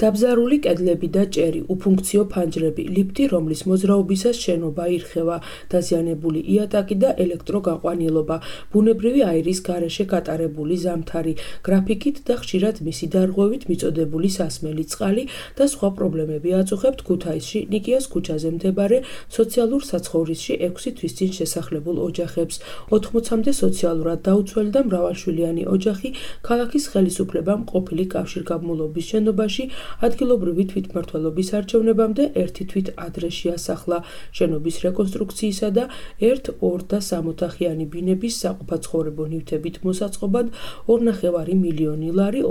Dabzarული კედლები და ჭერი, უფუნქციო ფანჯრები, ლიფტი, რომლის მოძრაობისას შენობა ირხევა, დაზიანებული იატაკი და ელექტროგაყვანილობა, ბუნებრივი აირის გარეშე გატარებული ზამთარი, გრაფიკით და ხშირად მისი დარღვევით მიწოდებული სასმელი წყალი და სხვა პრობლემები აწუხებთ ქუთაისში ნიკიას ქუჩაზე მდებარე სოციალურ საცხოვრისში 6 თვის წინ შესახლებულ ოჯახებს. 80-მდე სოციალურად დაუცველი და მრავალშვილიანი ოჯახი ქალაქის ხელისუფლებამ ყოფილი კავშირგაბმულობის შენობაში ადგილობრივი თვითმმართველობის არჩევნებამდე ერთი თვით ადრესში ასახლა. შენობის რეკონსტრუქციისა და 1, 2 და 3 ოთახიანი ბინების საყოფაცხოვრებო ნივთებით მოსაწყობად 2,5 მილიონი ლარი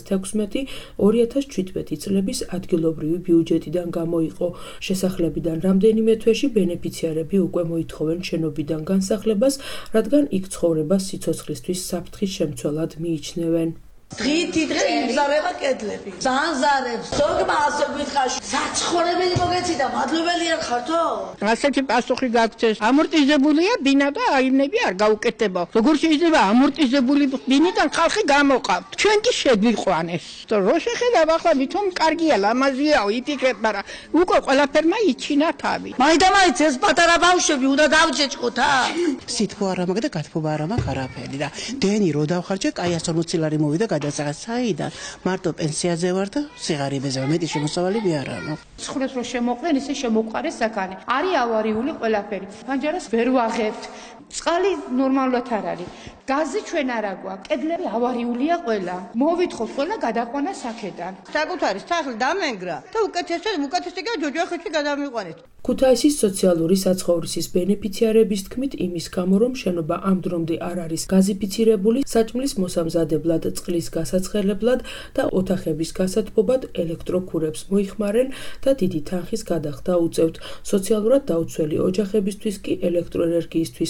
2016-2017 წლების ადგილობრივი ბიუჯეტიდან გამოიყო. შესახლებიდან რამდენიმე თვეში ბენეფიციარები უკვე მოითხოვენ შენობიდან განსახლებას, რადგან იქ ცხოვრებას სიცოცხლისთვის საფრთხის შემცველად მიიჩნევენ. დღით იმზარება კედლები. ზანზარებს. ზოგმა ასე გითხარ, საცხოვრებელი მოგეცი და მადლობელი არ ხართო? ასეთი პასუხი გაგცეს. ამორტიზებულია ბინა და აივნები არ გაუკეთება. როგორ შეიძლება ამორტიზებული ბინიდან ხალხი გამოყავთ? ჩვენ კი შეგვიყვანეს. რო შეხედავ ახლა ვითომ კარგია, ლამაზიაო, იფიქრებ, მაგრამ უკვე ყველაფერმა იჩინა თავი. მაინდა-მაინც ეს პატარა ბავშვები უნდა დავჭეჭყოთ, ა? სითბო არ ამაგ და გათბობა არ ამაგ არაფერი და დენი რო დავხარჯე, კაი 140 ლარი მოვიდა გადასაღად საიდან მარტო პენსიაზე ვარ და სიღარიბეზე მეტი შემოსავალი არ აქვს. ცხრეს რო შემოყვნენ ისე შემოყარეს საკანი. არის ავარიული ყველაფერი. ფანჯარას ვერ ვაღებთ. წყალი ნორმალურად არ არის. გაზი ჩვენ არ აგვაქვს. კედლები ავარიულია ყველა. მოვითხოვთ ყველა გადაყვანა საქედან. საკუთარი სახლი დამენგრა და უკეთესია ჯოჯოხეთში გადამიყვანეთ. ქუთაისის სოციალური საცხოვრისის ბენეფიციარების თქმით იმის გამო, რომ შენობა ამ დრომდე არ არის გაზიფიცირებული, საჭმლის მოსამზადებლად, წყლის გასაცხელებლად და ოთახების გასათბობად ელექტროქურებს მოიხმარენ და დიდი თანხის გადახდა უწევთ. სოციალურად დაუცველი ოჯახებისთვის კი ელექტროენერგიისთვის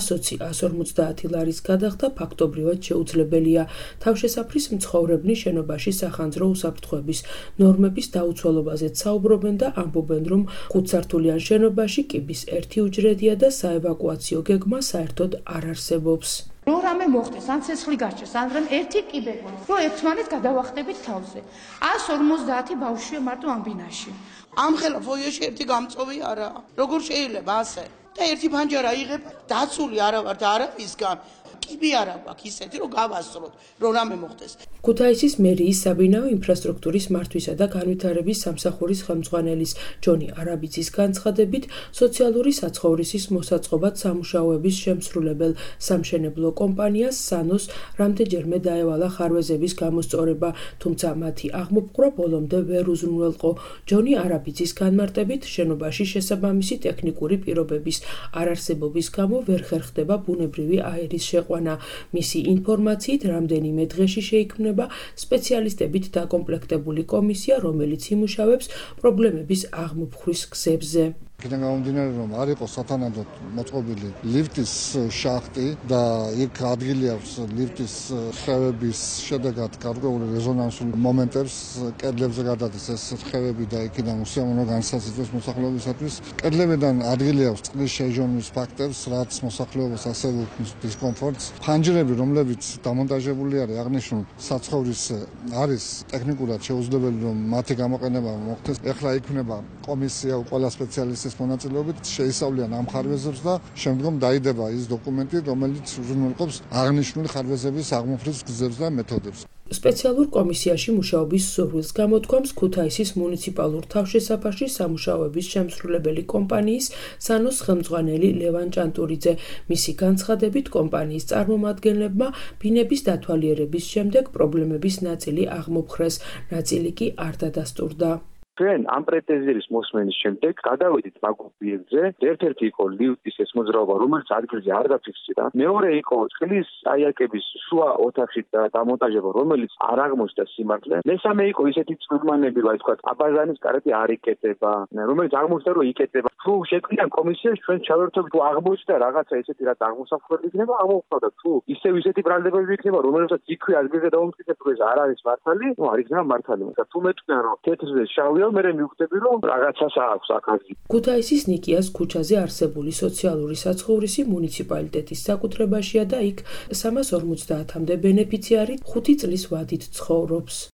120-150 ლარის გადახდა ფაქტობრივად შეუძლებელია. თავშესაფრის მცხოვრებნი შენობაში სახანძრო უსაფრთხოების ნორმების დაუცველობაზეც საუბრობენ და ამბობენ, რომ 5 სართულიან შენობაში კიბის 1 უჯრედია და საევაკუაციო გეგმა საერთოდ არ არსებობს. რო რამე მოხდეს, ან ცეცხლი გაჩეს, ან რამ ერთი კიბე გქონდეს, რო ერთმანეთს გადავახტებით თავზე. 150 ბავშვია მარტო ამ ბინაში. ამ ხელა ფოიეში ერთი გამწოვი არაა. როგორ შეიძლება ასე? და ერთი ფანჯარა იღებ, დაცული არა ვარ და არავისგან. კიბი არა გვაქვს ისეთი, რომ გავასწროთ, რომ რამე მოხდეს. ქუთაისის მერიის საბინაო ინფრასტრუქტურის მართვისა და განვითარების სამსახურის ხელმძღვანელის ჯონი არაბიძის განცხადებით, სოციალური საცხოვრისის მოსაწყობად სამუშაოების შემსრულებელ სამშენებლო კომპანიას სანოს რამდენჯერმე დაევალა ხარვეზების გამოსწორება, თუმცა მათი აღმოფხვრა ბოლომდე ვერ უზრუნველყო. ჯონი არაბიძის განმარტებით, შენობაში შესაბამისი ტექნიკური პირობების არარსებობის გამო ვერ ხერხდება ბუნებრივი აირის შეყვანა. მისი ინფორმაციით, რამდენიმე დღეში შეიქმნება სპეციალისტებით დაკომპლექტებული კომისია, რომელიც იმუშავებს პრობლემების აღმოფხვის გზებზე. იქიდან გამომდინარე, რომ არ იყო სათანადოდ მოწყობილი ლიფტის შახტი და იქ ადგილი აქვს ლიფტის ხევების შედეგად გარკვეული რეზონანსული მომენტებს კედლებზე გადადის ეს ხევები და იქიდან უსიამოვნო განსაზღვროს მოსახლეობისათვის. კედლებიდან ადგილი აქვს წყლის შეჟონის ფაქტებს, რაც მოსახლეობას ასევე დისკომფორტს. ფანჯრები, რომლებიც დამონტაჟებული არის აღნიშნულ საცხოვრის არის ტექნიკურად შეუძლებელი, რომ მათი გამოყენება მოხდეს. ეხლა იქმნება კომისია ყველა სპეციალისტის მონაწილეობით შეისწავლიან ამ ხარვეზებს და შემდგომ დაიდება ის დოკუმენტი, რომელიც უზრუნველყოფს აღნიშნული ხარვეზების აღმოფხვის გზებს და მეთოდებს. სპეციალურ კომისიაში მუშაობის სურვილს გამოთქვამს ქუთაისის მუნიციპალურ თავშესაფარში სამუშაოების შემსრულებელი კომპანიის სანოს ხელმძღვანელი ლევან ჭანტურიძე. მისი განცხადებით, კომპანიის წარმომადგენლებმა ბინების დათვალიერების შემდეგ პრობლემების ნაწილი აღმოფხვრეს, ნაწილი კი არ დადასტურდა. ჩვენ ამ პრეტენზიის მოსმენის შემდეგ გადავედით მაგ ობიექტზე. ერთ-ერთი იყო ლიფტის ეს მოძრაობა, რომელიც ადგილზე არ დაფიქსირა. მეორე იყო წყლის აიაკების შუა ოთახში დამონტაჟება, რომელიც არ აღმოჩნდა სიმართლე. მესამე იყო ისეთი წყურმანები, რა თქვა, აბაზანის კარეტი არ იკეტება, რომელიც აღმოჩნდა, რომ იკეტება. თუ შეგვიძლია კომისიაში ჩვენ ჩავერთვით, თუ აღმოჩნდა რაღაცა ისეთი, რაც აღმოსავლელი იქნება, აღმოხდა. თუ ისეთი ბრალდებები იქნება, რომელსაც იქვე ადგილზე დაუმტკიცებთ, ეს არ არის მართალი, ნუ არ იქნება მართალი. თუ მეტყვია, რომ თეთრზე შავია მერე მივხვდები, რომ რაღაცას აქვს აქ. ქუთაისის ნიკიას ქუჩაზე არსებული სოციალური საცხოვრისი მუნიციპალიტეტის საკუთრებაშია და იქ 350-მდე ბენეფიციარი 5 წლის ვადით ცხოვრობს.